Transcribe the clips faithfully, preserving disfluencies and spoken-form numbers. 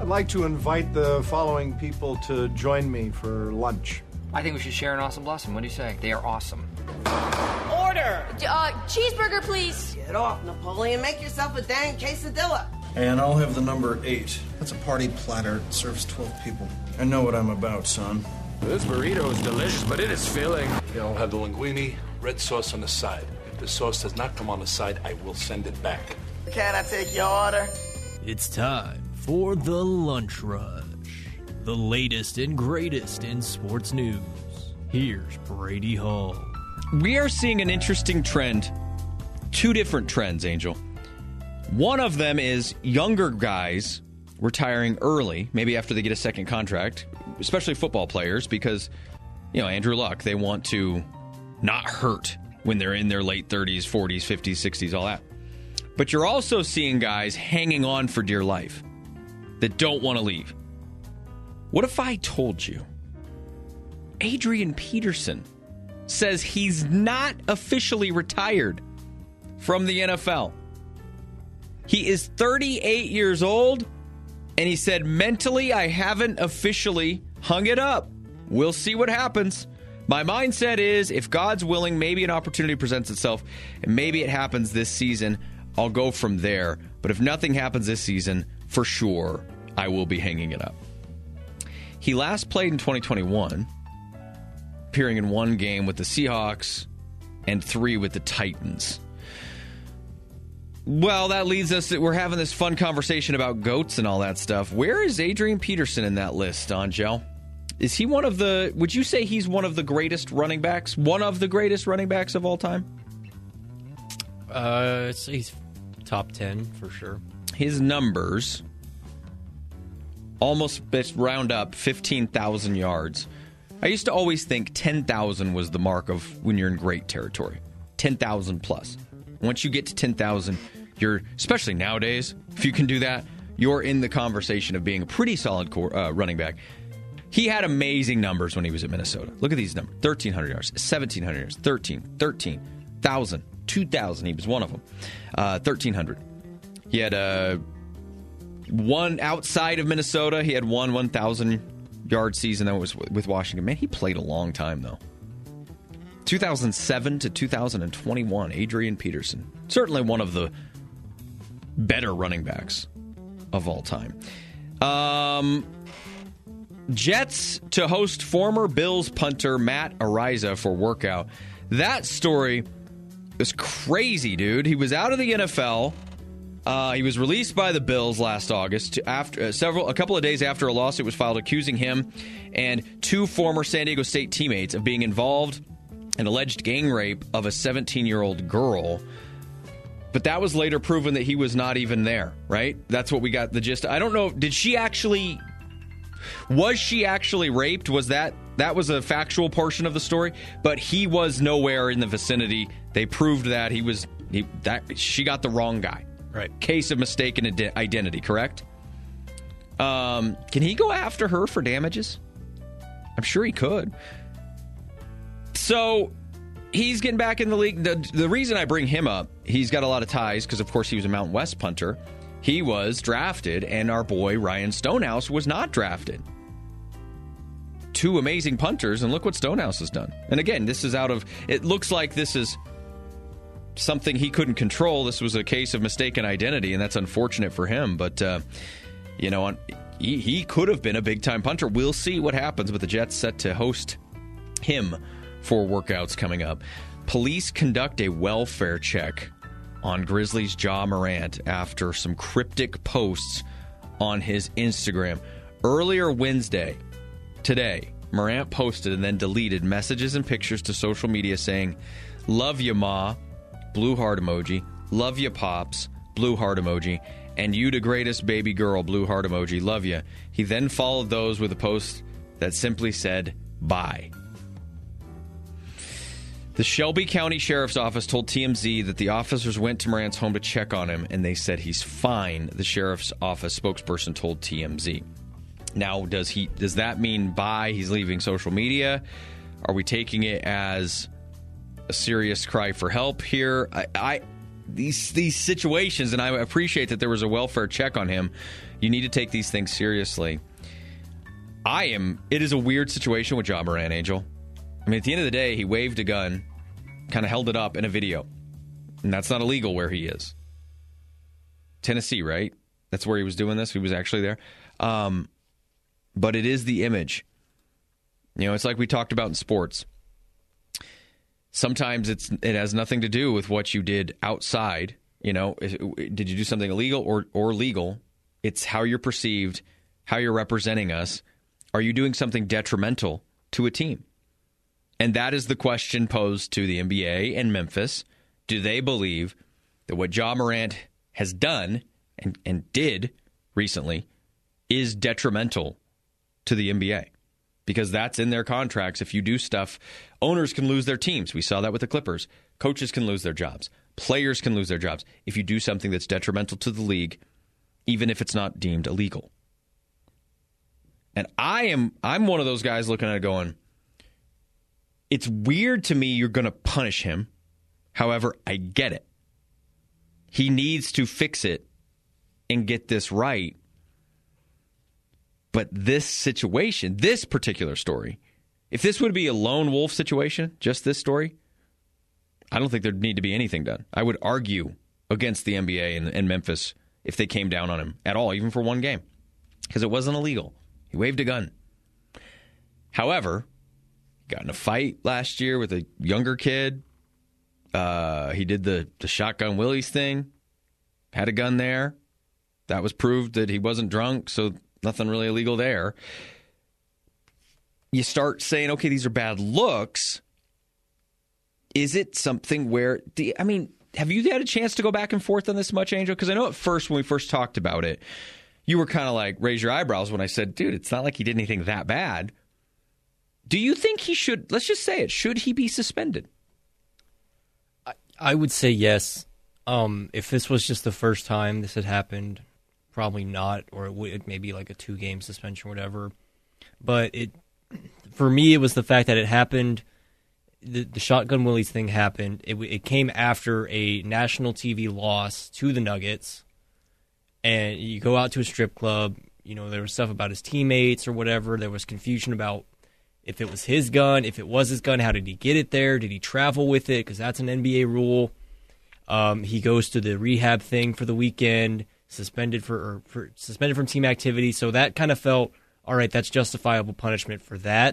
like to invite the following people to join me for lunch. I think we should share an awesome blossom. What do you say? They are awesome. Order! Uh, cheeseburger, please. Get off, Napoleon. Make yourself a dang quesadilla. And I'll have the number eight. That's a party platter. It serves twelve people. I know what I'm about, son. This burrito is delicious, but it is filling. I'll have the linguine, red sauce on the side. If the sauce does not come on the side, I will send it back. Can I take your order? It's time for the Lunch Rush. The latest and greatest in sports news. Here's Brady Hall. We are seeing an interesting trend. Two different trends, Angel. One of them is younger guys retiring early, maybe after they get a second contract, especially football players, because, you know, Andrew Luck, they want to not hurt when they're in their late thirties, forties, fifties, sixties, all that. But you're also seeing guys hanging on for dear life that don't want to leave. What if I told you Adrian Peterson says he's not officially retired from the N F L? He is thirty-eight years old, and he said, mentally, I haven't officially hung it up. We'll see what happens. My mindset is, if God's willing, maybe an opportunity presents itself, and maybe it happens this season. I'll go from there. But if nothing happens this season, for sure, I will be hanging it up. He last played in twenty twenty-one, appearing in one game with the Seahawks and three with the Titans. Well, that leads us to, we're having this fun conversation about GOATs and all that stuff. Where is Adrian Peterson in that list, Angel? Is he one of the, would you say he's one of the greatest running backs? One of the greatest running backs of all time? Uh, it's, he's top ten for sure. His numbers almost round up fifteen thousand yards. I used to always think ten thousand was the mark of when you're in great territory. ten thousand plus. Once you get to ten thousand, you're, especially nowadays, if you can do that, you're in the conversation of being a pretty solid core, uh, running back. He had amazing numbers when he was at Minnesota. Look at these numbers. thirteen hundred yards, seventeen hundred yards, thirteen, thirteen, one thousand, two thousand. He was one of them. Uh, thirteen hundred. He had uh, one outside of Minnesota. He had one one thousand yard season that was with Washington. Man, he played a long time, though. two thousand seven to two thousand twenty-one, Adrian Peterson. Certainly one of the better running backs of all time. Um, Jets to host former Bills punter Matt Araiza for workout. That story is crazy, dude. He was out of the N F L. Uh, he was released by the Bills last August after uh, several a couple of days after a lawsuit was filed accusing him and two former San Diego State teammates of being involved in alleged gang rape of a seventeen-year-old girl. But that was later proven that he was not even there, right? That's what we got the gist. I don't know. Did she actually... Was she actually raped? Was that... That was a factual portion of the story. But he was nowhere in the vicinity. They proved that he was... He, that she got the wrong guy. Right. Case of mistaken ad- identity, correct? Um, can he go after her for damages? I'm sure he could. So... He's getting back in the league. The, the reason I bring him up, he's got a lot of ties because, of course, he was a Mountain West punter. He was drafted, and our boy Ryan Stonehouse was not drafted. Two amazing punters, and look what Stonehouse has done. And again, this is out of, it looks like this is something he couldn't control. This was a case of mistaken identity, and that's unfortunate for him. But, uh, you know, he, he could have been a big-time punter. We'll see what happens, but the Jets set to host him for workouts coming up. Police conduct a welfare check on Grizzlies' Ja Morant after some cryptic posts on his Instagram. Earlier Wednesday, today, Morant posted and then deleted messages and pictures to social media saying, "Love ya, Ma," blue heart emoji, "Love ya, Pops," blue heart emoji, and "You the greatest baby girl," blue heart emoji, "Love ya." He then followed those with a post that simply said, "Bye." The Shelby County Sheriff's Office told T M Z that the officers went to Morant's home to check on him, and they said he's fine, the Sheriff's Office spokesperson told T M Z. Now, does he? Does that mean bye, he's leaving social media? Are we taking it as a serious cry for help here? I, I these these situations, and I appreciate that there was a welfare check on him. You need to take these things seriously. I am. It is a weird situation with Ja Morant, Angel. I mean, at the end of the day, he waved a gun, kind of held it up in a video, and that's not illegal where he is. Tennessee, right? That's where he was doing this. He was actually there. Um, but it is the image. You know, it's like we talked about in sports. Sometimes it's it has nothing to do with what you did outside. You know, did you do something illegal or, or legal? It's how you're perceived, how you're representing us. Are you doing something detrimental to a team? And that is the question posed to the N B A and Memphis. Do they believe that what Ja Morant has done and, and did recently is detrimental to the N B A? Because that's in their contracts. If you do stuff, owners can lose their teams. We saw that with the Clippers. Coaches can lose their jobs. Players can lose their jobs if you do something that's detrimental to the league, even if it's not deemed illegal. And I am I'm one of those guys looking at it going, it's weird to me you're going to punish him. However, I get it. He needs to fix it and get this right. But this situation, this particular story, if this would be a lone wolf situation, just this story, I don't think there'd need to be anything done. I would argue against the N B A and, and Memphis if they came down on him at all, even for one game, because it wasn't illegal. He waved a gun. However, he got in a fight last year with a younger kid. Uh, he did the, the shotgun Willies thing, had a gun there. That was proved that he wasn't drunk, so nothing really illegal there. You start saying, okay, these are bad looks. Is it something where, the, I mean, have you had a chance to go back and forth on this much, Angel? Because I know at first, when we first talked about it, you were kind of like, raise your eyebrows when I said, dude, it's not like he did anything that bad. Do you think he should, let's just say it, should he be suspended? I, I would say yes. Um, if this was just the first time this had happened, probably not, or it would maybe like a two-game suspension or whatever. But it, for me, it was the fact that it happened, the, the Shotgun Willies thing happened. It, it came after a national T V loss to the Nuggets, and you go out to a strip club, you know, there was stuff about his teammates or whatever. There was confusion about if it was his gun, if it was his gun, how did he get it there? Did he travel with it? Because that's an N B A rule. Um, he goes to the rehab thing for the weekend, suspended for, or for suspended from team activity. So that kind of felt, all right, that's justifiable punishment for that.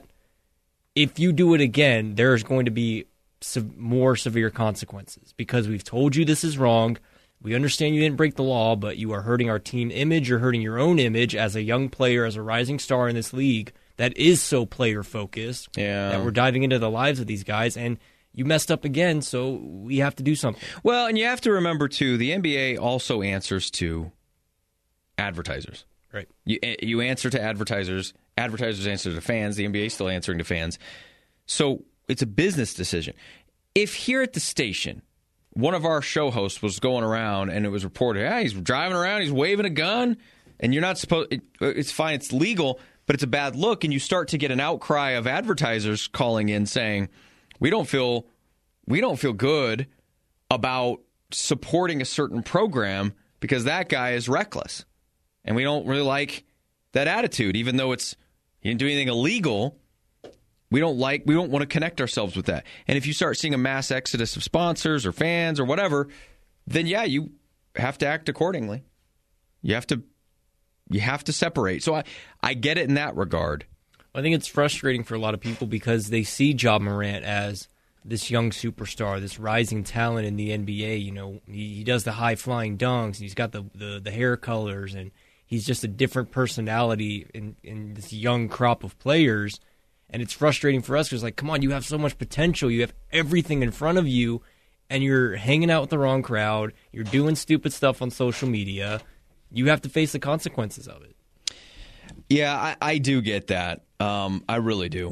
If you do it again, there's going to be se- more severe consequences because we've told you this is wrong. We understand you didn't break the law, but you are hurting our team image. You're hurting your own image as a young player, as a rising star in this league that is so player-focused. Yeah. That we're diving into the lives of these guys, and you messed up again, so we have to do something. Well, and you have to remember, too, the N B A also answers to advertisers. Right. You, you answer to advertisers. Advertisers answer to fans. The N B A is still answering to fans. So it's a business decision. If here at the station, one of our show hosts was going around and it was reported, yeah, he's driving around, he's waving a gun, and you're not supposed, it, it's fine, it's legal, but it's a bad look, and you start to get an outcry of advertisers calling in saying, we don't feel, we don't feel good about supporting a certain program because that guy is reckless. And we don't really like that attitude, even though it's, he didn't do anything illegal. We don't like, we don't want to connect ourselves with that. And if you start seeing a mass exodus of sponsors or fans or whatever, then yeah, you have to act accordingly. You have to, you have to separate. So I, I get it in that regard. I think it's frustrating for a lot of people because they see Ja Morant as this young superstar, this rising talent in the N B A. You know, he, he does the high-flying dunks, and he's got the, the, the hair colors, and he's just a different personality in, in this young crop of players. And it's frustrating for us because, like, come on, you have so much potential. You have everything in front of you, and you're hanging out with the wrong crowd. You're doing stupid stuff on social media. You have to face the consequences of it. Yeah, I, I do get that. Um, I really do.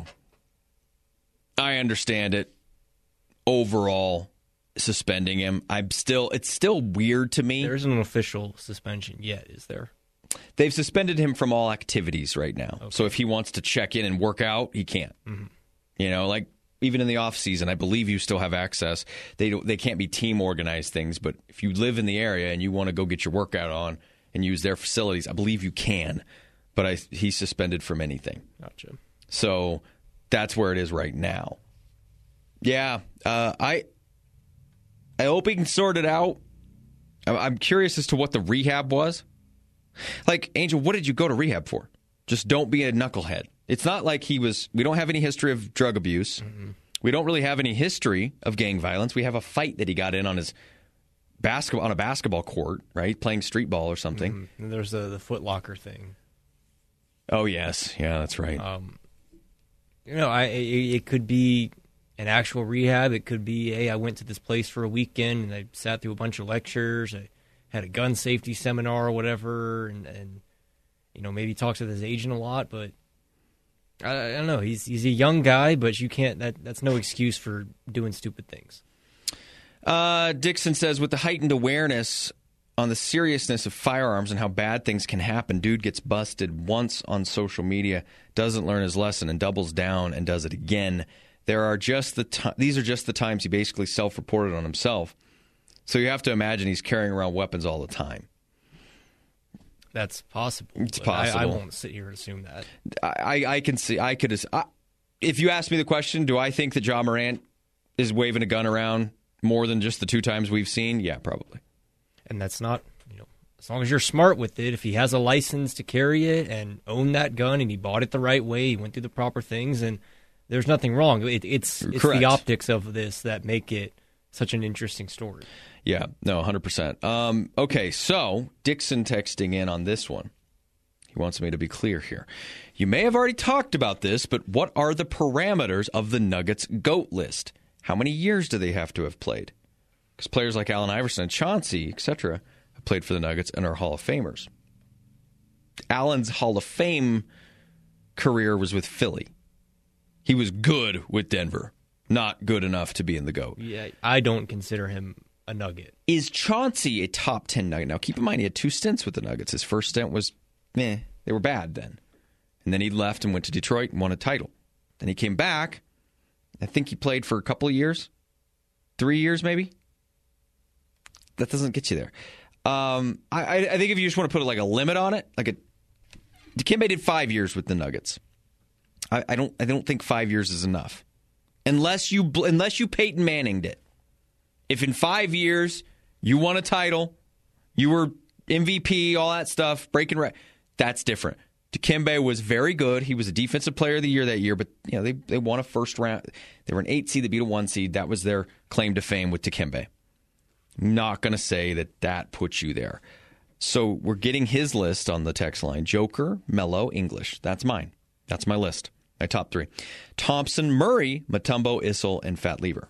I understand it. Overall, suspending him, I'm still. It's still weird to me. There isn't an official suspension yet, is there? They've suspended him from all activities right now. Okay. So if he wants to check in and work out, he can't. Mm-hmm. You know, like even in the off season, I believe you still have access. They don't, they can't be team organized things, but if you live in the area and you want to go get your workout on and use their facilities, I believe you can. But I, he's suspended from anything. Gotcha. So that's where it is right now. Yeah, uh, I I hope he can sort it out. I'm curious as to what the rehab was. Like, Angel, what did you go to rehab for? Just don't be a knucklehead. It's not like he was, we don't have any history of drug abuse. Mm-hmm. We don't really have any history of gang violence. We have a fight that he got in on his basketball, on a basketball court, right? Playing street ball or something. Mm-hmm. And there's the, the Foot Locker thing. Oh, yes. Yeah, that's right. Um, you know, I it, it could be an actual rehab. It could be, hey, I went to this place for a weekend and I sat through a bunch of lectures. I had a gun safety seminar or whatever, and, and you know, maybe talks with his agent a lot, but I, I don't know. He's he's a young guy, but you can't. That that's no excuse for doing stupid things. Uh, Dixon says, with the heightened awareness on the seriousness of firearms and how bad things can happen, dude gets busted once on social media, doesn't learn his lesson, and doubles down and does it again. There are just the t- these are just the times he basically self-reported on himself. So you have to imagine he's carrying around weapons all the time. That's possible. It's possible. I, I won't sit here and assume that. I, I can see. I could. I, if you ask me the question, do I think that Ja Morant is waving a gun around more than just the two times we've seen? Yeah, probably. And that's not, you know, as long as you're smart with it. If he has a license to carry it and own that gun, and he bought it the right way, he went through the proper things, and there's nothing wrong. It, it's it's Correct. the optics of this that make it such an interesting story. Yeah, no, one hundred percent. Um, okay, so Dixon texting in on this one. He wants me to be clear here. You may have already talked about this, but what are the parameters of the Nuggets GOAT list? How many years do they have to have played? Because players like Allen Iverson and Chauncey, et cetera, have played for the Nuggets and are Hall of Famers. Allen's Hall of Fame career was with Philly. He was good with Denver, not good enough to be in the GOAT. Yeah, I don't consider him a Nugget. Is Chauncey a top ten Nugget? Now, keep in mind, he had two stints with the Nuggets. His first stint was, meh, they were bad then. And then he left and went to Detroit and won a title. Then he came back. I think he played for a couple of years. Three years, maybe? That doesn't get you there. Um, I, I think if you just want to put like a limit on it, like a Dikembe did five years with the Nuggets. I, I don't. I don't think five years is enough, unless you unless you Peyton Manninged it. If in five years you won a title, you were M V P, all that stuff, breaking right, that's different. Dikembe was very good. He was a defensive player of the year that year, but you know they they won a first round. They were an eight seed. They beat a one seed. That was their claim to fame with Dikembe. Not going to say that that puts you there. So we're getting his list on the text line. Joker, Melo, English. That's mine. That's my list. My top three. Thompson, Murray, Mutombo, Issel, and Fat Lever.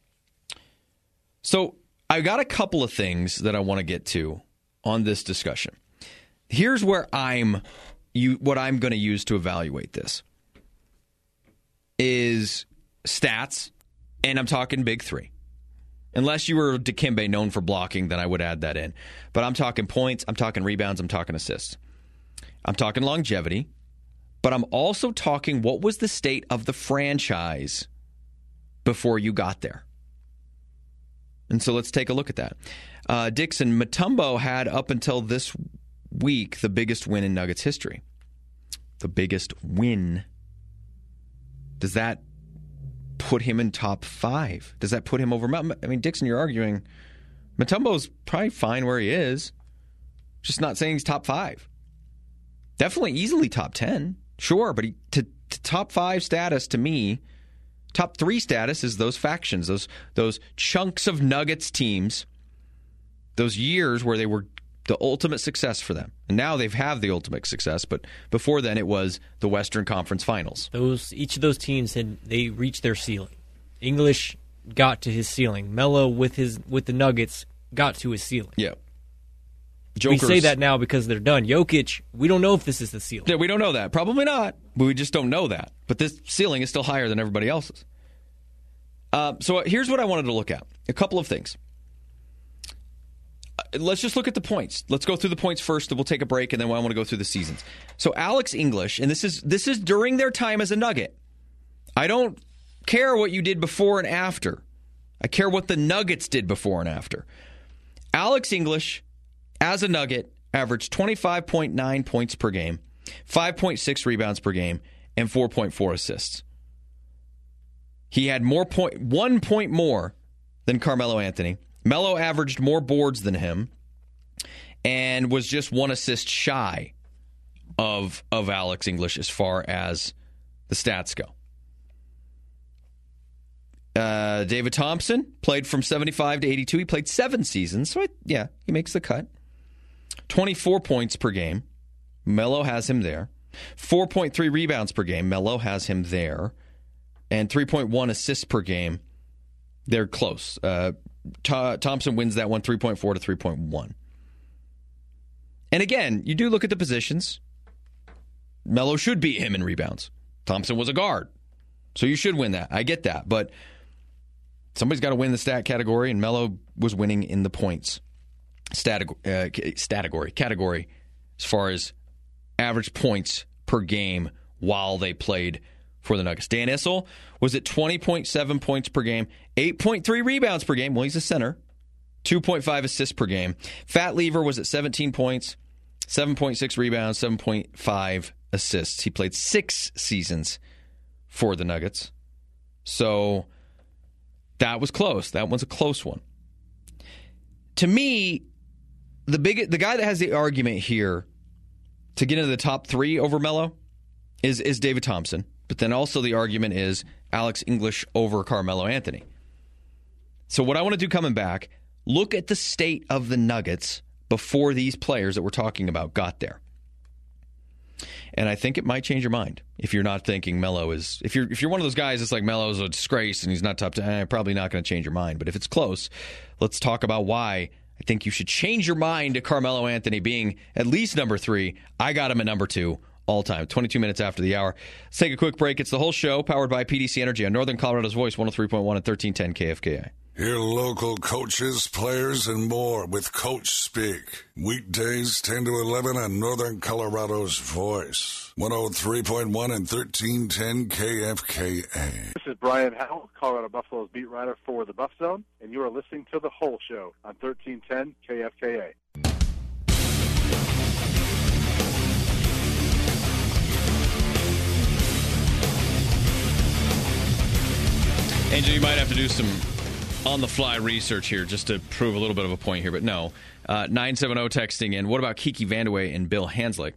So I've got a couple of things that I want to get to on this discussion. Here's where I'm, you what I'm going to use to evaluate this is stats, and I'm talking big three. Unless you were Dikembe known for blocking, then I would add that in. But I'm talking points, I'm talking rebounds, I'm talking assists. I'm talking longevity. But I'm also talking what was the state of the franchise before you got there. And so let's take a look at that. Uh, Dixon, Mutombo had up until this week the biggest win in Nuggets history. The biggest win. Does that put him in top five? Does that put him over? I mean, Dixon, you're arguing Mutombo's probably fine where he is. Just not saying he's top five. Definitely easily top ten. Sure, but he, to, to top five status to me, top three status is those factions, those those chunks of Nuggets teams, those years where they were the ultimate success for them. And now they've had the ultimate success, but before then it was the Western Conference Finals. Those each of those teams had they reached their ceiling. English got to his ceiling. Melo with his with the Nuggets got to his ceiling. Yeah. Joker's, we say that now because they're done. Jokic, we don't know if this is the ceiling. Yeah, we don't know that. Probably not. But we just don't know that. But this ceiling is still higher than everybody else's. Uh, so here's what I wanted to look at. A couple of things. Uh, let's just look at the points. Let's go through the points first, then we'll take a break, and then I want to go through the seasons. So Alex English, and this is this is during their time as a Nugget. I don't care what you did before and after. I care what the Nuggets did before and after. Alex English, as a Nugget, averaged twenty-five point nine points per game, five point six rebounds per game, and four point four assists. He had more point, one point more than Carmelo Anthony. Melo averaged more boards than him and was just one assist shy of, of Alex English as far as the stats go. Uh, David Thompson played from seventy-five to eighty-two. He played seven seasons, so I, yeah, he makes the cut. twenty-four points per game. Melo has him there. four point three rebounds per game. Melo has him there. And three point one assists per game. They're close. Uh, Th- Thompson wins that one three point four to three point one. And again, you do look at the positions. Melo should beat him in rebounds. Thompson was a guard. So you should win that. I get that. But somebody's got to win the stat category, and Melo was winning in the points stat uh, category, category as far as average points per game while they played for the Nuggets. Dan Issel was at twenty point seven points per game, eight point three rebounds per game. Well, he's a center. two point five assists per game. Fat Lever was at seventeen points, seven point six rebounds, seven point five assists. He played six seasons for the Nuggets. So that was close. That one's a close one. To me, the big the guy that has the argument here to get into the top three over Melo is, is David Thompson. But then also the argument is Alex English over Carmelo Anthony. So what I want to do coming back, look at the state of the Nuggets before these players that we're talking about got there. And I think it might change your mind if you're not thinking Melo is... If you're if you're one of those guys that's like Melo's a disgrace and he's not top ten, eh, probably not going to change your mind. But if it's close, let's talk about why I think you should change your mind to Carmelo Anthony being at least number three. I got him at number two all time, twenty-two minutes after the hour. Let's take a quick break. It's the whole show powered by P D C Energy on Northern Colorado's Voice, one oh three point one and thirteen ten K F K I. Hear local coaches, players, and more with Coach Speak. Weekdays ten to eleven on Northern Colorado's Voice. one oh three point one and thirteen ten K F K A. This is Brian Howell, Colorado Buffalo's beat writer for the Buff Zone, and you are listening to The Whole Show on thirteen ten K F K A. Angel, you might have to do some on-the-fly research here just to prove a little bit of a point here, but no. Uh, nine seven zero texting in. What about Kiki Vandeweghe and Bill Hanslick?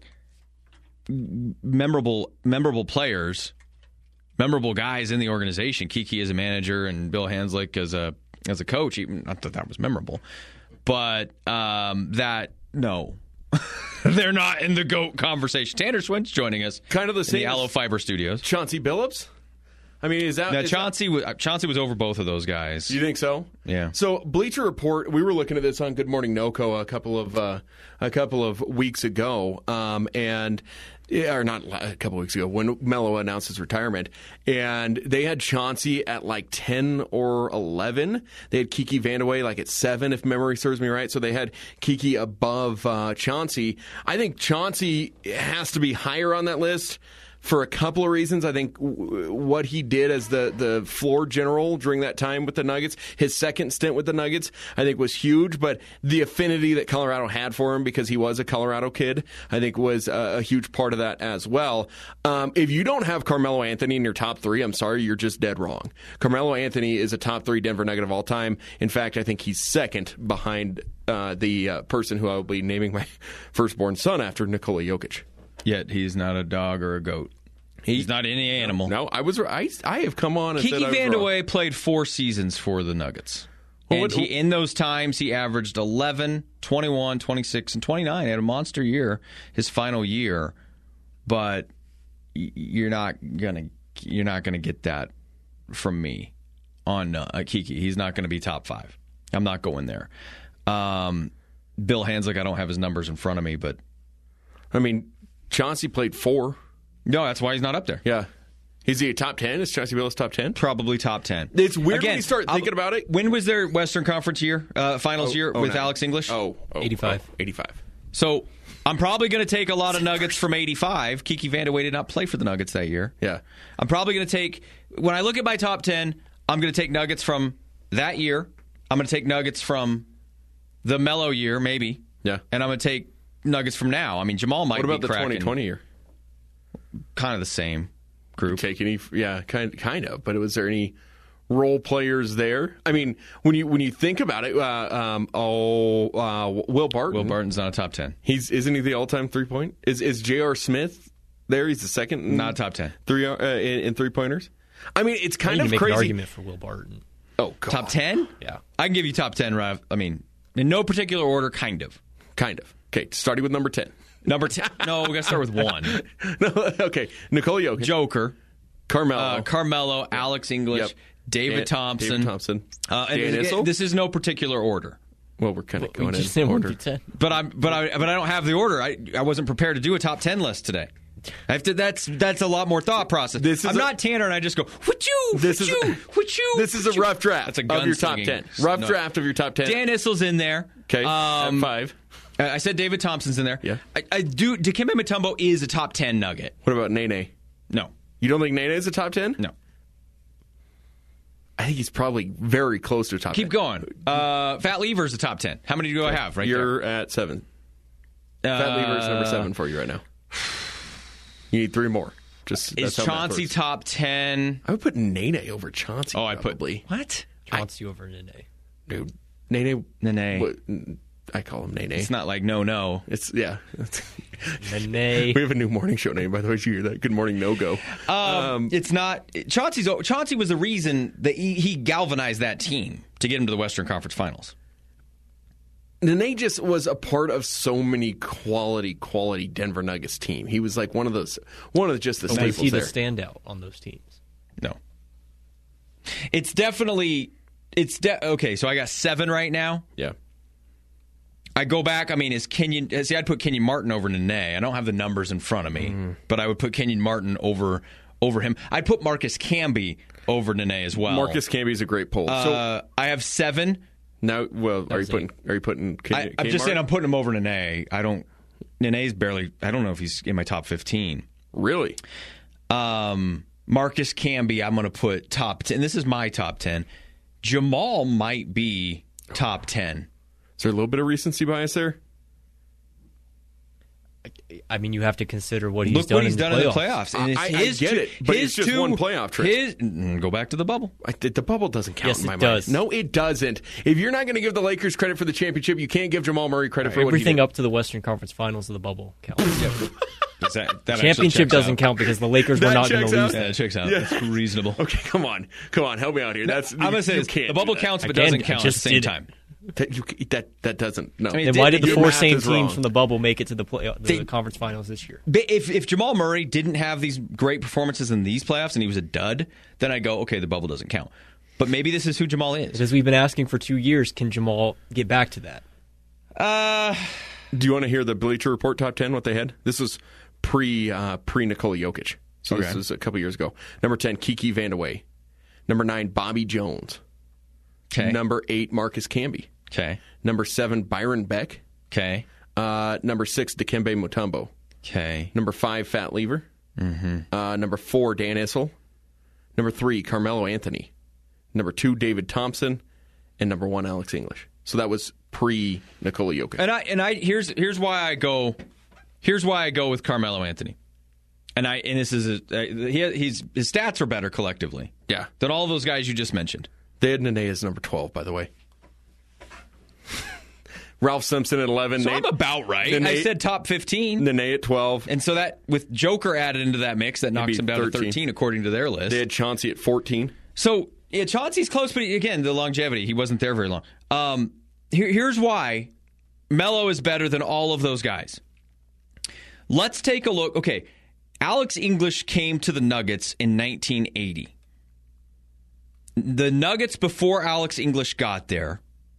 Memorable, memorable players, memorable guys in the organization. Kiki as a manager and Bill Hanslick as a as a coach. Even not that that was memorable, but um, that no. They're not in the GOAT conversation. Tanner Swin's joining us. Kind of the same. In the Aloe Fiber Studios. Chauncey Billups. I mean, is that now? Is Chauncey that, was Chauncey was over both of those guys. You think so? Yeah. So Bleacher Report, we were looking at this on Good Morning NoCo a couple of uh, a couple of weeks ago, um, and or not a couple of weeks ago when Melo announced his retirement, and they had Chauncey at like ten or eleven. They had Kiki Vandeweghe like at seven, if memory serves me right. So they had Kiki above uh, Chauncey. I think Chauncey has to be higher on that list. For a couple of reasons. I think w- what he did as the, the floor general during that time with the Nuggets, his second stint with the Nuggets, I think was huge. But the affinity that Colorado had for him because he was a Colorado kid, I think was a, a huge part of that as well. Um, if you don't have Carmelo Anthony in your top three, I'm sorry, you're just dead wrong. Carmelo Anthony is a top three Denver Nugget of all time. In fact, I think he's second behind uh, the uh, person who I will be naming my firstborn son after, Nikola Jokic. Yet he's not a dog or a goat. He's he, not any animal. No, I was. I, I have come on and Kiki said I was Vandeweghe wrong. played four seasons for the Nuggets. Well, and what, he, in those times, he averaged eleven, twenty-one, twenty-six, and twenty-nine. He had a monster year, his final year. But you're not gonna you're not gonna get that from me on uh, Kiki. He's not going to be top five. I'm not going there. Um, Bill Hanslick, I don't have his numbers in front of me, but I mean, Chauncey played four. No, that's why he's not up there. Yeah. Is he a top ten? Is Chauncey Billups top ten? Probably top ten. It's weird Again, when you start thinking I'll, about it. When was their Western Conference year, uh, finals oh, year oh, with no. Alex English? Oh, oh eighty-five. Oh, eighty-five. So I'm probably going to take a lot of Nuggets from eighty-five. Kiki Vandeweghe did not play for the Nuggets that year. Yeah. I'm probably going to take, when I look at my top ten, I'm going to take Nuggets from that year. I'm going to take Nuggets from the Melo year, maybe. Yeah. And I'm going to take Nuggets from now. I mean, Jamal might be What about be the cracking. twenty twenty year? Kind of the same group. Take any? Yeah, kind kind of. But was there any role players there? I mean, when you when you think about it, uh, um, oh, uh, Will Barton. Will Barton's not a top ten. He's isn't he the all time three point? Is is J R. Smith there? He's the second. In not a top ten. Three uh, in, in three pointers. I mean, it's kind I of make crazy. An argument for Will Barton. Oh, God. Top ten? Yeah, I can give you top ten, Rav. I mean, in no particular order, kind of. Kind of. Okay, starting with number ten. Number ten. No, we got to start with one. no, okay, Nikola Jokic, Joker, Carmelo, uh, Carmelo, Alex English, Yep. David Dan- Thompson. David Thompson. Uh, and Dan again, Issel? this is no particular order. Well, we're kind of we going just in said one order. through ten. But I'm but I but I don't have the order. I I wasn't prepared to do a top ten list today. I have to, that's that's a lot more thought process. This is I'm a- not Tanner, and I just go whoochoo, This is whoochoo, whoochoo. This is a whoochoo. rough draft That's a of your top gunslinging. ten. Rough No. draft of your top ten. Dan Issel's in there. Okay, Um, at five. I I said David Thompson's in there. Yeah. I, I do. Dikembe Mutombo is a top ten Nugget. What about Nene? No, You don't think Nene is a top ten? no. I think he's probably very close to a top Keep ten. going. Uh, Fat Lever's a top ten. How many do I have? Right You're at seven. there. Fat Lever is number Uh, seven for you right now. You need three more. Just Is that's how math Chauncey works. top ten? I would put Nene over Chauncey. Oh, I put probably. what? Chauncey over Nene. Dude, Nene. Nene. What, I call him Nene. It's not like no, no. It's yeah. Nene. We have a new morning show name, by the way. Did you hear that? Good morning, no go. Um, it's not. Chauncey's Chauncey was the reason that he, he galvanized that team to get him to the Western Conference Finals. Nene just was a part of so many quality, quality Denver Nuggets team. He was like one of those, one of the, just the Or staples was he the there. standout on those teams? No. It's definitely. It's de- okay. So I got seven right now. Yeah. I go back. I mean, is Kenyon? See, I'd put Kenyon Martin over Nene. I don't have the numbers in front of me, Mm. but I would put Kenyon Martin over over him. I'd put Marcus Camby over Nene as well. Marcus Camby is a great pull. Uh, so I have seven. now, well, are you was putting? Are you putting? K- I, I'm Kmart? just saying I'm putting him over Nene. I don't. Nene's barely. I don't know if he's in my top fifteen. Really? Um, Marcus Camby, I'm going to put top ten. This is my top ten. Jamal might be top ten. Is there a little bit of recency bias there? I mean, you have to consider what he's Look done what he's in done the in the playoffs. playoffs. And it's I- I his get two- it, but his it's just two- one playoff trip. His, mm, go back to the bubble. I, the bubble doesn't count Yes, in my it mind. does. No, it doesn't. If you're not going to give the Lakers credit for the championship, you can't give Jamal Murray credit for what he Everything did. up to the Western Conference Finals of the bubble counts. Is that, that actually Championship checks doesn't out. count because the Lakers That were not going checks to out? lose. Yeah, that. it checks out. Yeah. It's reasonable. Okay, come on, come on, help me out here. That's I'm going to say you this. can't The do bubble that. counts, but Again, doesn't I count at the just same did it. time. That, you, that that doesn't. No. I mean, Then Did- why did the your four math same is teams wrong. from the bubble make it to the play, the They- conference finals this year? But if if Jamal Murray didn't have these great performances in these playoffs and he was a dud, then I go, okay, the bubble doesn't count. But maybe this is who Jamal is. Because we've been asking for two years, can Jamal get back to that? Uh, Do you want to hear the Bleacher Report top ten? What they had? This was pre uh, pre Nikola Jokic. So Okay. this was a couple years ago. Number ten, Kiki Vandeweghe. Number nine, Bobby Jones. okay. Number eight, Marcus Camby. Okay. Number seven, Byron Beck. Okay. Uh, number six, Dikembe Mutombo. Okay. Number five, Fat Lever. Mm-hmm. Uh, number four, Dan Issel. Number three, Carmelo Anthony. Number two, David Thompson. And number one, Alex English. So that was pre Nikola Jokic. And I and I here's here's why I go here's why I go with Carmelo Anthony. And I and this is a, uh, he he's his stats are better collectively. Yeah. Than all those guys you just mentioned. They had Nene as number twelve, by the way. Ralph Simpson at eleven. So Nate, I'm about right. Nene, I said top fifteen. Nene at twelve. And so that with Joker added into that mix, that knocks be him down to thirteen. thirteen according to their list. They had Chauncey at fourteen. So yeah, Chauncey's close, but again, the longevity, he wasn't there very long. Um, here, here's why Melo is better than all of those guys. Let's take a look. Okay, Alex English came to the Nuggets in nineteen eighty. The Nuggets before Alex English got there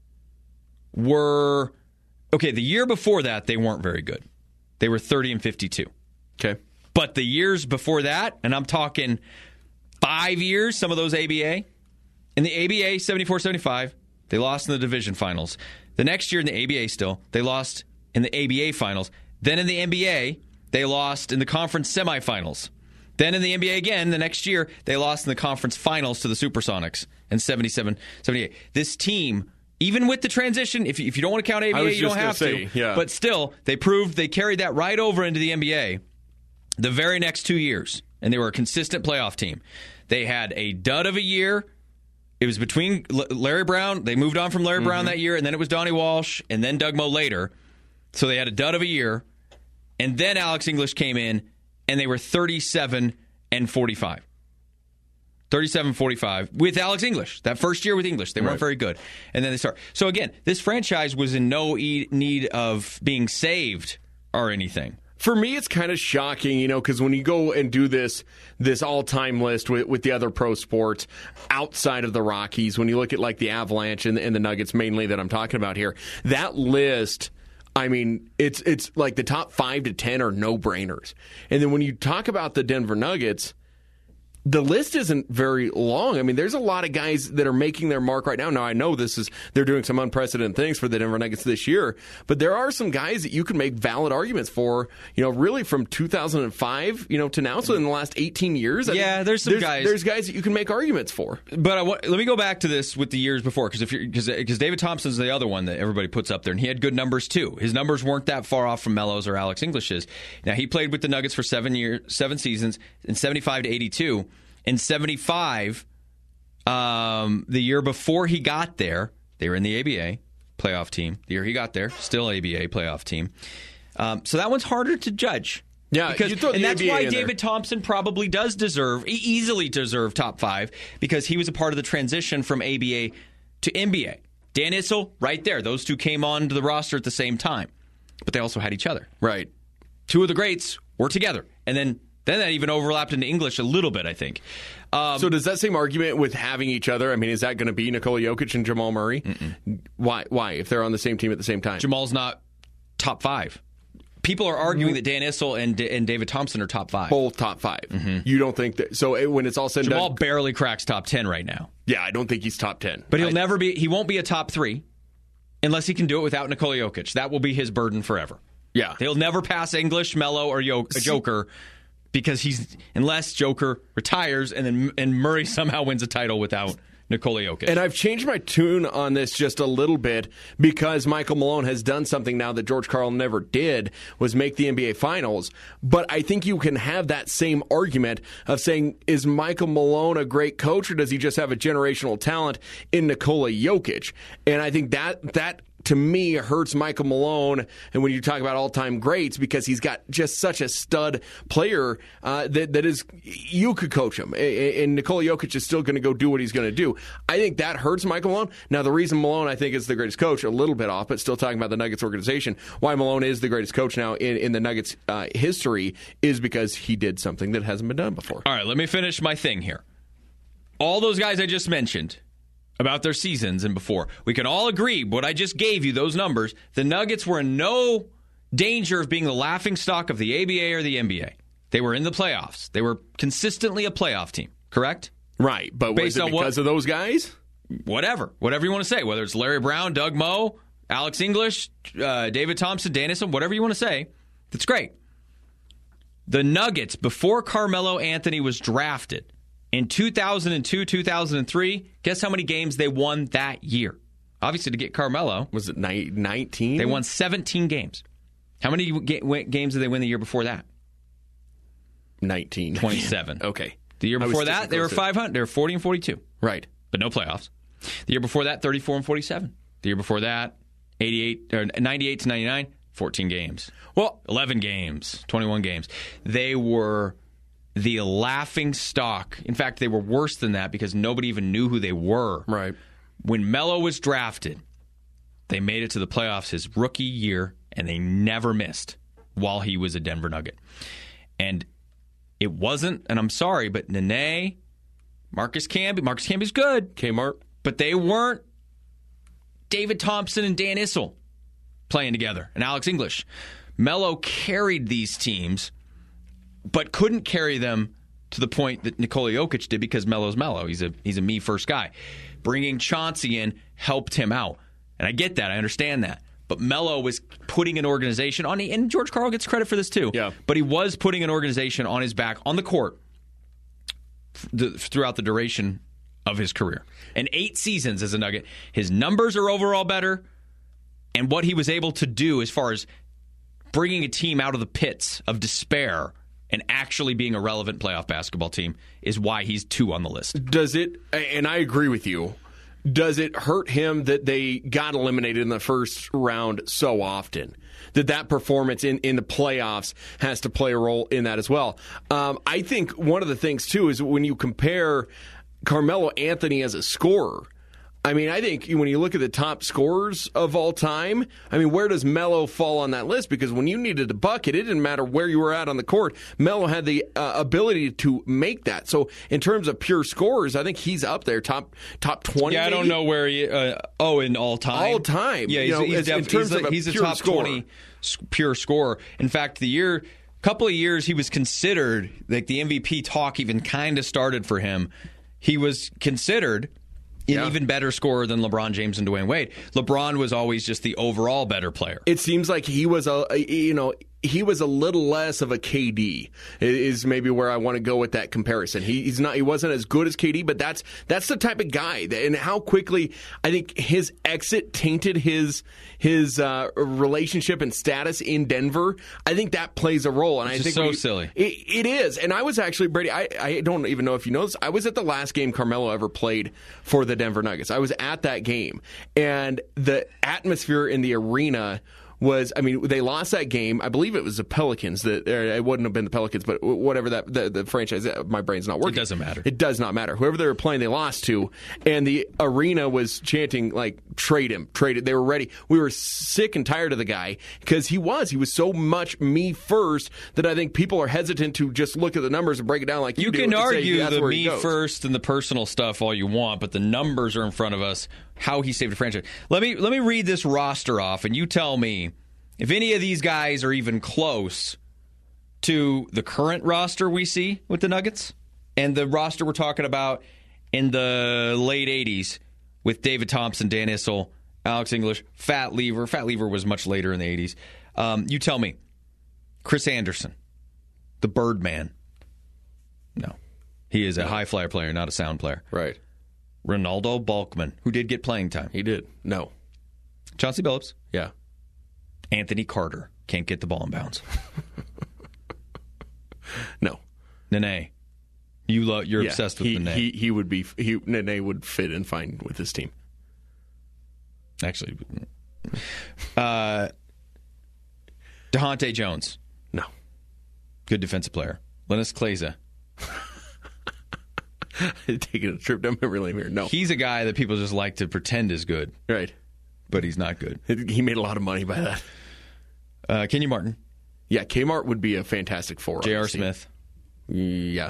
were okay. The year before that, they weren't very good. They were thirty and fifty-two. Okay, but the years before that, and I'm talking five years, some of those A B A. In the A B A, seventy-four seventy-five, they lost in the division finals. The next year in the A B A still, they lost in the A B A finals. Then in the N B A, they lost in the conference semifinals. Then in the N B A again, the next year, they lost in the conference finals to the Supersonics in seventy-seven seventy-eight. This team, even with the transition, if you, if you don't want to count A B A, you don't have say, to. Yeah. But still, they proved they carried that right over into the N B A the very next two years. And they were a consistent playoff team. They had a dud of a year. It was between Larry Brown. They moved on from Larry mm-hmm. Brown that year, and then it was Donnie Walsh, and then Doug Moe later. So they had a dud of a year. And then Alex English came in, and they were thirty-seven and forty-five. thirty-seven forty-five with Alex English. That first year with English, they weren't right. very good. And then they start. So again, this franchise was in no e- need of being saved or anything. For me, it's kind of shocking, you know, because when you go and do this this all-time list with, with the other pro sports outside of the Rockies, when you look at like the Avalanche and, and the Nuggets mainly that I'm talking about here, that list, I mean, it's it's like the top five to ten are no-brainers. And then when you talk about the Denver Nuggets, the list isn't very long. I mean, there's a lot of guys that are making their mark right now. Now, I know this is they're doing some unprecedented things for the Denver Nuggets this year, but there are some guys that you can make valid arguments for, you know, really from two thousand five, you know, to now. So in the last eighteen years, I yeah, think there's some there's, guys. There's guys that you can make arguments for. But I want, let me go back to this with the years before, because if you're because because David Thompson's the other one that everybody puts up there, and he had good numbers too. His numbers weren't that far off from Melo's or Alex English's. Now he played with the Nuggets for seven years, seven seasons, in seventy-five to eighty-two. In seventy-five, um, the year before he got there, they were in the A B A playoff team. The year he got there, still A B A playoff team. Um, so that one's harder to judge. Yeah, because, you throw the and that's A B A why in David there. Thompson probably does deserve, easily deserve top five, because he was a part of the transition from A B A to N B A. Dan Issel, right there. Those two came onto the roster at the same time, but they also had each other. Right. Two of the greats were together, and then. Then that even overlapped into English a little bit, I think. Um, so does that same argument with having each other? I mean, is that going to be Nikola Jokic and Jamal Murray? Mm-mm. Why? Why? If they're on the same team at the same time, Jamal's not top five. People are arguing that Dan Issel and and David Thompson are top five. Both top five. Mm-hmm. You don't think that? So it, when it's all said and Jamal done, barely cracks top ten right now. Yeah, I don't think he's top ten. But he'll I, never be. He won't be a top three unless he can do it without Nikola Jokic. That will be his burden forever. Yeah, he'll never pass English, Melo, or Yo- Joker. Because he's unless Joker retires and then and Murray somehow wins a title without Nikola Jokic. And I've changed my tune on this just a little bit because Michael Malone has done something now that George Karl never did, was make the N B A Finals. But I think you can have that same argument of saying, is Michael Malone a great coach, or does he just have a generational talent in Nikola Jokic? And I think that that to me, hurts Michael Malone, and when you talk about all-time greats, because he's got just such a stud player uh, that that is, you could coach him, and Nikola Jokic is still going to go do what he's going to do. I think that hurts Michael Malone. Now, the reason Malone, I think, is the greatest coach, a little bit off, but still talking about the Nuggets organization, why Malone is the greatest coach now in, in the Nuggets uh, history is because he did something that hasn't been done before. All right, let me finish my thing here. All those guys I just mentioned about their seasons and before, we can all agree, what I just gave you, those numbers, the Nuggets were in no danger of being the laughingstock of the A B A or the N B A. They were in the playoffs. They were consistently a playoff team, correct? Right, but Based was it on because what, of those guys? Whatever. Whatever you want to say, whether it's Larry Brown, Doug Moe, Alex English, uh, David Thompson, Dan Issel, whatever you want to say, that's great. The Nuggets, before Carmelo Anthony was drafted, in two thousand two, two thousand three, guess how many games they won that year? Obviously, to get Carmelo. Was it nineteen? They won seventeen games. How many ga- games did they win the year before that? nineteen. twenty-seven. Okay. The year before that, they were five hundred. They were forty and forty-two. Right. But no playoffs. The year before that, thirty-four and forty-seven. The year before that, eighty-eight or ninety-eight to ninety-nine, fourteen games. Well, eleven games, twenty-one games. They were the laughing stock. In fact, they were worse than that because nobody even knew who they were. Right. When Melo was drafted, they made it to the playoffs his rookie year, and they never missed while he was a Denver Nugget. And it wasn't, and I'm sorry, but Nene, Marcus Camby, Marcus Camby's good. Kmart. But they weren't David Thompson and Dan Issel playing together, and Alex English. Melo carried these teams, but couldn't carry them to the point that Nikola Jokic did because Melo's Melo. He's a he's a me first guy. Bringing Chauncey in helped him out. And I get that. I understand that. But Melo was putting an organization on, and George Karl gets credit for this too. Yeah. But he was putting an organization on his back on the court throughout the duration of his career. And eight seasons as a Nugget. His numbers are overall better, and what he was able to do as far as bringing a team out of the pits of despair and actually being a relevant playoff basketball team is why he's two on the list. Does it, and I agree with you, does it hurt him that they got eliminated in the first round so often? That that performance in, in the playoffs has to play a role in that as well. Um, I think one of the things, too, is when you compare Carmelo Anthony as a scorer, I mean, I think when you look at the top scorers of all time, I mean, where does Melo fall on that list? Because when you needed a bucket, it didn't matter where you were at on the court. Melo had the uh, ability to make that. So in terms of pure scorers, I think he's up there, top top twenty. Yeah, I maybe? don't know where he, uh, oh, in all time? All time. Yeah, he's, you know, he's, as, def- in terms he's, a, of a he's a pure top scorer. twenty pure scorer. In fact, the year, couple of years he was considered, like the M V P talk even kind of started for him. He was considered an yeah. even better scorer than LeBron James and Dwayne Wade. LeBron was always just the overall better player. It seems like he was a, a you know, he was a little less of a K D is maybe where I want to go with that comparison. He, he's not, he wasn't as good as K D, but that's that's the type of guy. That, and how quickly I think his exit tainted his his uh, relationship and status in Denver. I think that plays a role. And Which I think is so we, silly. It, it is. And I was actually Brady. I, I don't even know if you know this. I was at the last game Carmelo ever played for the Denver Nuggets. I was at that game, and the atmosphere in the arena was, I mean, they lost that game. I believe it was the Pelicans. That it wouldn't have been the Pelicans, but whatever that the, the franchise. My brain's not working. It doesn't matter. It does not matter. Whoever they were playing, they lost to, and the arena was chanting like, "Trade him, trade it." They were ready. We were sick and tired of the guy because he was he was so much me first that I think people are hesitant to just look at the numbers and break it down like you, you do can and argue say, the me first and the personal stuff all you want, but the numbers are in front of us. How he saved a franchise. Let me let me read this roster off, and you tell me if any of these guys are even close to the current roster we see with the Nuggets and the roster we're talking about in the late eighties with David Thompson, Dan Issel, Alex English, Fat Lever. Fat Lever was much later in the eighties. Um, you tell me. Chris Anderson, the Birdman. No. He is a high flyer player, not a sound player. Right. Ronaldo Balkman, who did get playing time. He did. No. Chauncey Billups. Yeah. Anthony Carter can't get the ball in bounds. No. Nene. You lo- you're yeah, obsessed with he, Nene. He he would be he Nene would fit in fine with this team. Actually, uh, DeJounte Jones. No. Good defensive player. Linus Kleza. Taking a trip down memory lane here. No. He's a guy that people just like to pretend is good. Right. But he's not good. He made a lot of money by that. Uh, Kenyon Martin. Yeah, Kmart would be a fantastic four. J R. Smith. Yeah.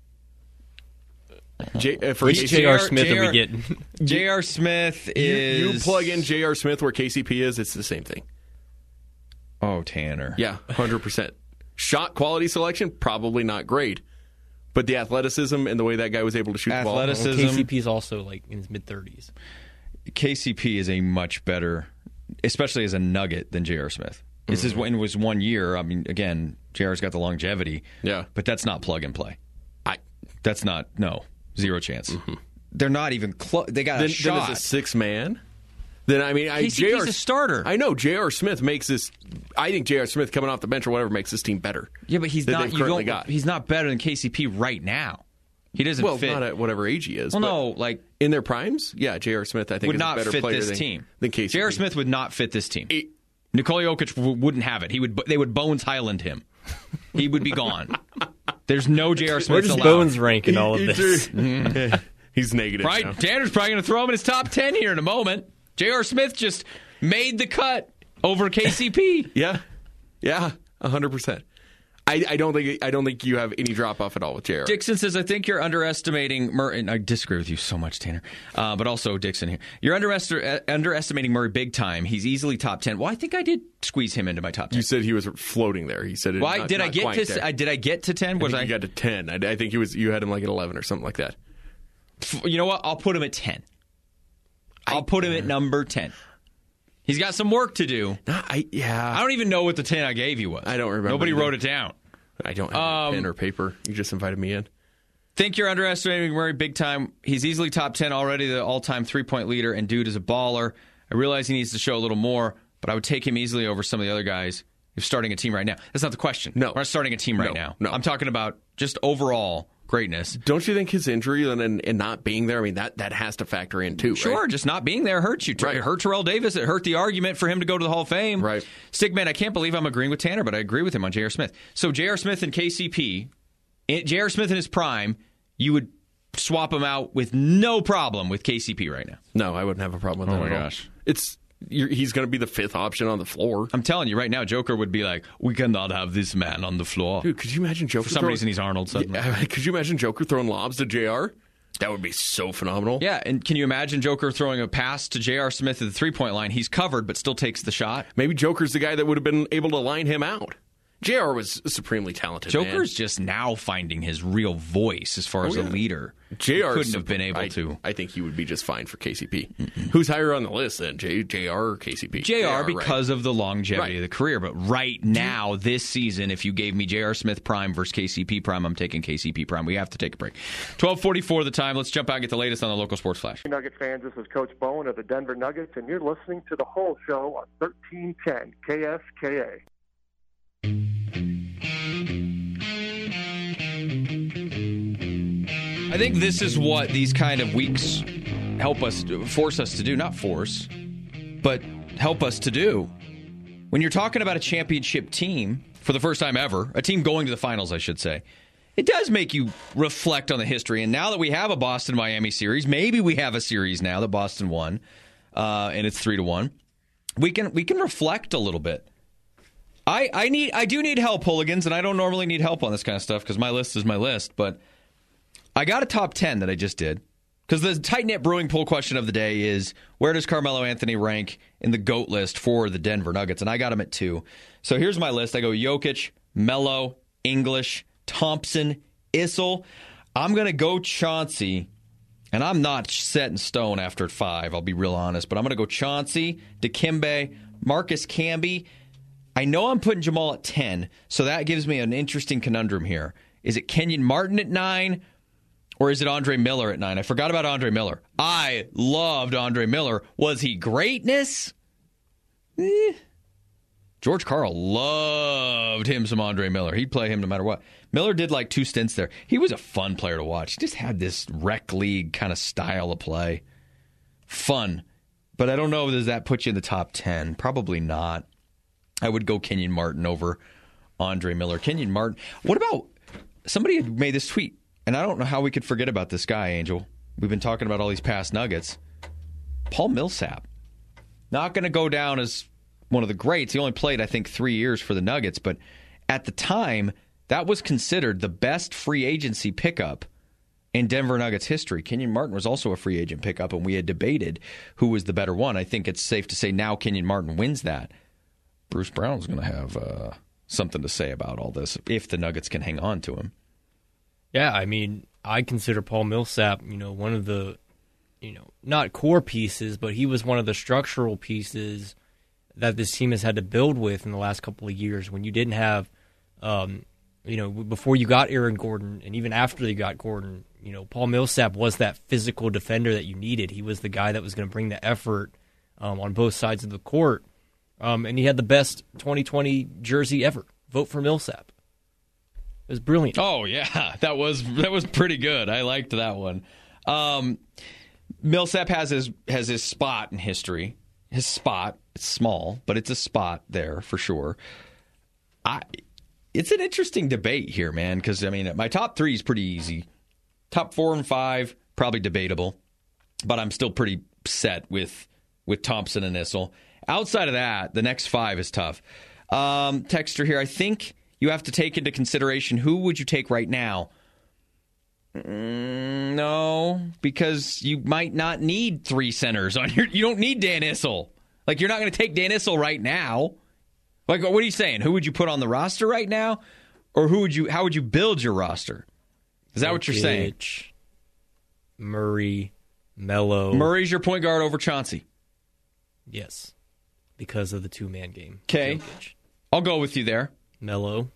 J, uh, for Which J R. Smith are we getting? J R. Smith is... You, you plug in J R. Smith where K C P is, it's the same thing. Oh, Tanner. Yeah, one hundred percent. Shot quality selection, probably not great. But the athleticism and the way that guy was able to shoot athleticism, the ball. K C P is also like in his mid-thirties. K C P is a much better, especially as a Nugget, than J R. Smith. This mm-hmm. is when it was one year. I mean, again, J R's got the longevity. Yeah. But that's not plug and play. I. That's not, no, zero chance. Mm-hmm. They're not even close. They got then, a shot. Then it's a six-man? Then, I mean, I, K C P's J R, a starter. I know J R. Smith makes this. I think J R. Smith coming off the bench or whatever makes this team better. Yeah, but he's not. You don't, got. He's not better than K C P right now. He doesn't well, fit. Well, not at whatever age he is. Well, no, like in their primes, yeah, J R. Smith I think would is not a better fit player this than, team. than K C P. J R. Smith would not fit this team. It, Nikola Jokic w- wouldn't have it. He would. They would Bones Highland him. He would be gone. There's no J R. Smith. Where does allowed. Bones rank in all of he, this? Mm-hmm. He's negative. Right, now. Tanner's probably going to throw him in his top ten here in a moment. J R. Smith just made the cut over K C P. yeah, yeah, a hundred percent. I, I don't think I don't think you have any drop off at all with J R. Dixon says, I think you're underestimating Murray. And I disagree with you so much, Tanner. Uh, but also Dixon here. You're underest- underestimating Murray big time. He's easily top ten. Well, I think I did squeeze him into my top ten. You said he was floating there. He said, it, Why not, did not I get to? I, did I get to ten? I Was think I? You got to ten. I, I think he was. You had him like at eleven or something like that. You know what? I'll put him at ten. I'll put him at number ten. He's got some work to do. I yeah. I don't even know what the ten I gave you was. I don't remember. Nobody either. wrote it down. I don't have um, pen or paper. You just invited me in. Think you're underestimating Murray big time. He's easily top ten already, the all-time three-point leader, and dude is a baller. I realize he needs to show a little more, but I would take him easily over some of the other guys. You're starting a team right now. That's not the question. No. We're not starting a team right no, now. No. I'm talking about just overall greatness. Don't you think his injury and, and, and not being there, I mean, that, that has to factor in too, Sure, right? just not being there hurts you. Right. It hurt Terrell Davis. It hurt the argument for him to go to the Hall of Fame. Right. Stigman, I can't believe I'm agreeing with Tanner, but I agree with him on J R. Smith. So J R. Smith and K C P, J R. Smith in his prime, you would swap him out with no problem with K C P right now. No, I wouldn't have a problem with oh that my at all. gosh. It's... You're, he's going to be the fifth option on the floor. I'm telling you right now, Joker would be like, we cannot have this man on the floor. Dude, could you imagine Joker? For some throwing, reason, he's Arnold suddenly. Yeah, could you imagine Joker throwing lobs to J R? That would be so phenomenal. Yeah, and can you imagine Joker throwing a pass to J R. Smith at the three-point line? He's covered, but still takes the shot. Maybe Joker's the guy that would have been able to line him out. J R was supremely talented. Joker's man. just now finding his real voice as far oh, as yeah. a leader. J R couldn't have been able I, to. I think he would be just fine for K C P. Mm-mm. Who's higher on the list then, J, JR or K C P? J R, J R because right. of the longevity right. of the career. But right now, this season, if you gave me J R. Smith prime versus K C P prime, I'm taking K C P prime. We have to take a break. twelve forty-four the time. Let's jump out and get the latest on the local sports flash. Nugget fans, this is Coach Bowen of the Denver Nuggets, and you're listening to the whole show on thirteen ten K S K A. I think this is what these kind of weeks help us, force us to do. Not force, but help us to do. When you're talking about a championship team for the first time ever, a team going to the finals, I should say, it does make you reflect on the history. And now that we have a Boston-Miami series, maybe we have a series now that Boston won, uh, and it's three to one. We can we can reflect a little bit. I I need I do need help, hooligans, and I don't normally need help on this kind of stuff because my list is my list, but I got a top ten that I just did. Because the tight-knit brewing poll question of the day is, where does Carmelo Anthony rank in the GOAT list for the Denver Nuggets? And I got him at two. So here's my list. I go Jokic, Melo, English, Thompson, Issel. I'm going to go Chauncey, and I'm not set in stone after five, I'll be real honest. But I'm going to go Chauncey, Dikembe, Marcus Camby. I know I'm putting Jamal at ten, so that gives me an interesting conundrum here. Is it Kenyon Martin at nine? Or is it Andre Miller at nine? I forgot about Andre Miller. I loved Andre Miller. Was he greatness? Eh. George Karl loved him some Andre Miller. He'd play him no matter what. Miller did like two stints there. He was a fun player to watch. He just had this rec league kind of style of play. Fun. But I don't know, does that put you in the top ten? Probably not. I would go Kenyon Martin over Andre Miller. Kenyon Martin. What about, somebody had made this tweet. And I don't know how we could forget about this guy, Angel. We've been talking about all these past Nuggets. Paul Millsap. Not going to go down as one of the greats. He only played, I think, three years for the Nuggets. But at the time, that was considered the best free agency pickup in Denver Nuggets history. Kenyon Martin was also a free agent pickup, and we had debated who was the better one. I think it's safe to say now Kenyon Martin wins that. Bruce Brown's going to have uh, something to say about all this if the Nuggets can hang on to him. Yeah, I mean, I consider Paul Millsap, you know, one of the, you know, not core pieces, but he was one of the structural pieces that this team has had to build with in the last couple of years. When you didn't have, um, you know, before you got Aaron Gordon, and even after you got Gordon, you know, Paul Millsap was that physical defender that you needed. He was the guy that was going to bring the effort um, on both sides of the court, um, and he had the best twenty twenty jersey ever. Vote for Millsap. It was brilliant. Oh yeah, that was that was pretty good. I liked that one. Um, Millsap has his has his spot in history. His spot, it's small, but it's a spot there for sure. I, it's an interesting debate here, man. Because I mean, my top three is pretty easy. Top four and five probably debatable, but I'm still pretty set with with Thompson and Issel. Outside of that, the next five is tough. Um, texter here, I think. You have to take into consideration who would you take right now? Mm, no, because you might not need three centers on your. You don't need Dan Issel. Like you're not going to take Dan Issel right now. Like what are you saying? Who would you put on the roster right now, or who would you? How would you build your roster? Is that Jokic, what you're saying? Murray, Melo. Murray's your point guard over Chauncey. Yes. because of the two-man game. Okay. I'll go with you there. Melo.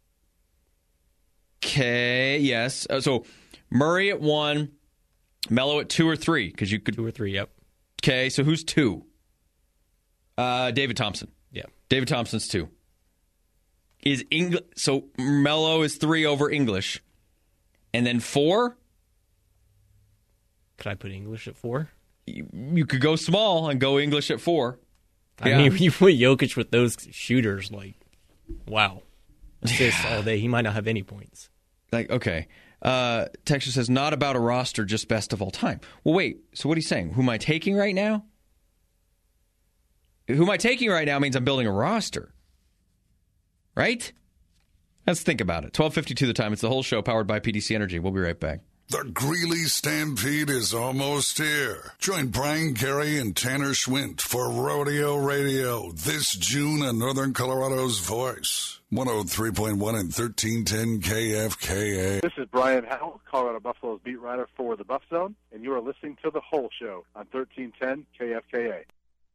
Okay, yes. Uh, so Murray at one, Melo at two or three, because you could two or three. Yep. Okay, so who's two? Uh, David Thompson. Yeah. David Thompson's two. Is Eng- so Melo is three over English, and then four. Could I put English at four? You, you could go small and go English at four. I Yeah. mean, you put Jokic with those shooters, like, wow. Assists all day. He might not have any points. Like, okay. Uh, Texture says, not about a roster, just best of all time. Well, wait. So what are you saying? Who am I taking right now? Who am I taking right now means I'm building a roster. Right? Let's think about it. twelve fifty-two the time. It's the whole show powered by P D C Energy. We'll be right back. The Greeley Stampede is almost here. Join Brian Carey and Tanner Schwint for Rodeo Radio this June on Northern Colorado's Voice. one oh three point one and thirteen ten K F K A. This is Brian Howell, Colorado Buffalo's beat writer for the Buff Zone, and you are listening to The Whole Show on thirteen ten K F K A.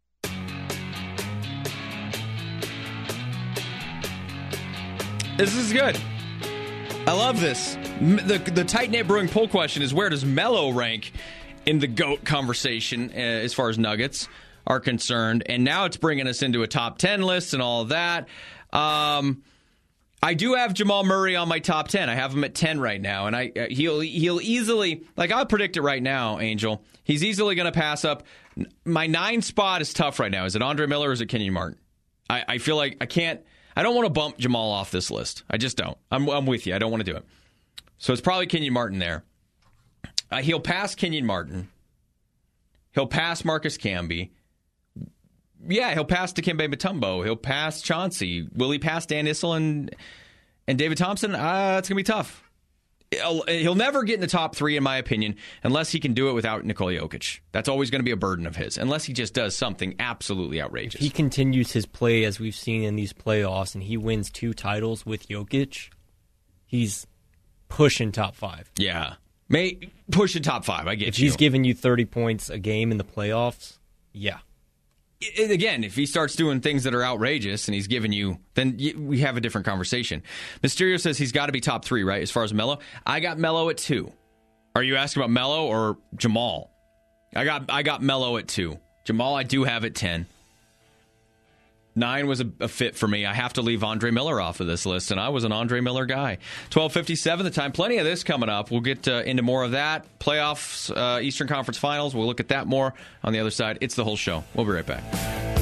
This is good. I love this. The, the tight-knit brewing poll question is, where does Melo rank in the GOAT conversation uh, as far as Nuggets are concerned? And now it's bringing us into a top ten list and all of that. Um, I do have Jamal Murray on my top ten. I have him at ten right now. And I uh, he'll he'll easily, like I'll predict it right now, Angel, he's easily going to pass up. My nine spot is tough right now. Is it Andre Miller or is it Kenyon Martin? I, I feel like I can't. I don't want to bump Jamal off this list. I just don't. I'm, I'm with you. I don't want to do it. So it's probably Kenyon Martin there. Uh, he'll pass Kenyon Martin. He'll pass Marcus Camby. Yeah, he'll pass Dikembe Mutombo. He'll pass Chauncey. Will he pass Dan Issel and, and David Thompson? Uh, it's going to be tough. He'll, he'll never get in the top three, in my opinion, unless he can do it without Nikola Jokic. That's always going to be a burden of his, unless he just does something absolutely outrageous. If he continues his play as we've seen in these playoffs and he wins two titles with Jokic, he's pushing top five. Yeah. May pushing top five, I get if you. If he's giving you thirty points a game in the playoffs, yeah. It, again, if he starts doing things that are outrageous and he's giving you, then we have a different conversation. Mysterio says he's got to be top three, right, as far as Melo? I got Melo at two. Are you asking about Melo or Jamal? I got I got Melo at two. Jamal, I do have at ten. Nine was a, a fit for me. I have to leave Andre Miller off of this list, and I was an Andre Miller guy. twelve fifty-seven the time. Plenty of this coming up. We'll get uh, into more of that. Playoffs, uh, Eastern Conference Finals. We'll look at that more on the other side. It's the whole show. We'll be right back.